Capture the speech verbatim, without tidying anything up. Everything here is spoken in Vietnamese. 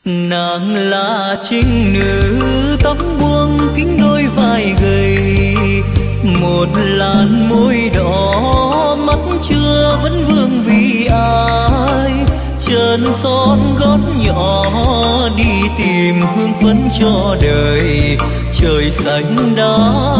Nàng là trinh nữ tóc buông kính đôi vai gầy, một làn môi đỏ mắt chưa vẫn vương vì ai. Chân son gót nhỏ đi tìm hương phấn cho đời, trời xanh đã